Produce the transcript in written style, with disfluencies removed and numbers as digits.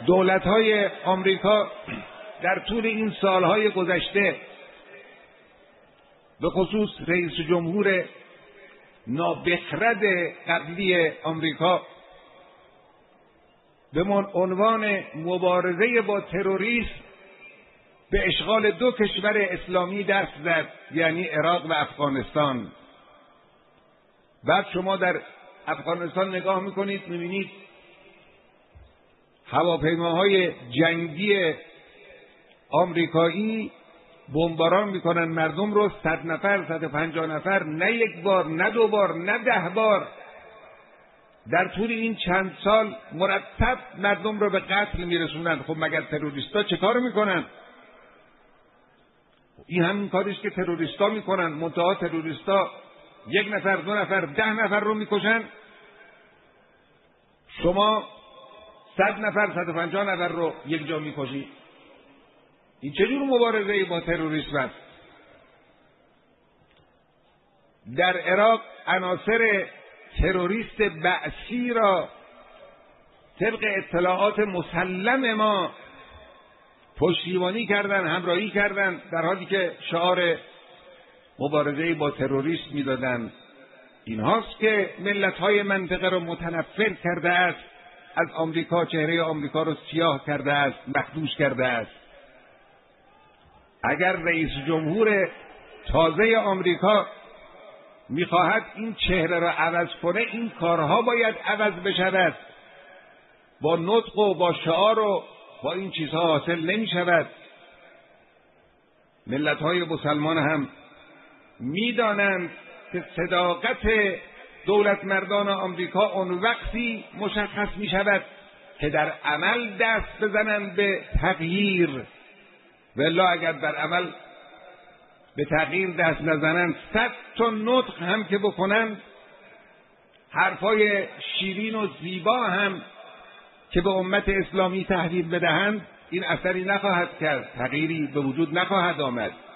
دولت‌های آمریکا در طول این سالهای گذشته، به خصوص رئیس جمهور نابخرد قبلی آمریکا، به عنوان مبارزه با تروریسم به اشغال 2 کشور اسلامی دست زد، یعنی عراق و افغانستان. بعد شما در افغانستان نگاه میکنید، میبینید هواپیماهای جنگی آمریکایی بمباران میکنن مردم رو، 100 نفر 150 نفر، نه 1 بار نه 2 بار نه 10 بار در طول این چند سال مرتب مردم رو به قتل میرسونن. خب مگر تروریستا چه کار میکنن؟ این همین کاریست که تروریستا میکنن، منتها تروریستا 1 نفر 2 نفر 10 نفر رو میکشن، شما 100 نفر 150 نفر رو یک جا میکشید. این چجور مبارزه با تروریسم است؟ در عراق عناصر تروریست بعثی را طبق اطلاعات مسلم ما پشتیبانی کردن، همراهی کردن، در حالی که شعار مبارزه با تروریسم میدادن. این هاست که ملت‌های منطقه را متنفر کرده است از آمریکا، چهره آمریکا را سیاه کرده است، مخدوش کرده است. اگر رئیس جمهور تازه آمریکا میخواهد این چهره را عوض کنه، این کارها باید عوض بشود. با نطق و با شعار و با این چیزها حاصل نمی شود. ملت‌های مسلمان هم میدانند که صداقت دولت مردان آمریکا اون وقتی مشخص می شود که در عمل دست بزنند به تغییر، والا اگر در عمل به تغییر دست نزنند، 100 تا نطق هم که بکنند، حرفای شیرین و زیبا هم که به امت اسلامی تحویل بدهند، این اثری نخواهد کرد، تغییری به وجود نخواهد آمد.